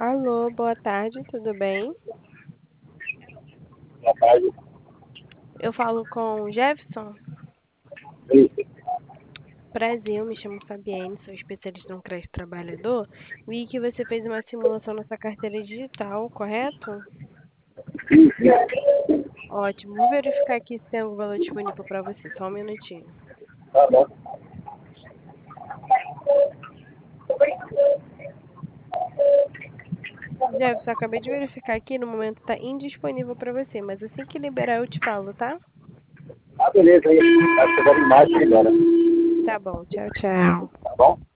Alô, boa tarde, tudo bem? Boa tarde. Eu falo com o Jefferson. Isso. Prazer, eu me chamo Fabienne, sou especialista no crédito trabalhador. Vi que você fez uma simulação na sua carteira digital, correto? Ótimo, vou verificar aqui se tem algum valor disponível para você, só um minutinho. Tá bom. Jefferson, acabei de verificar aqui, no momento está indisponível para você, mas assim que liberar eu te falo, tá? Ah, beleza aí. Tá chegando mais agora. Tá bom, tchau, tchau. Tá bom?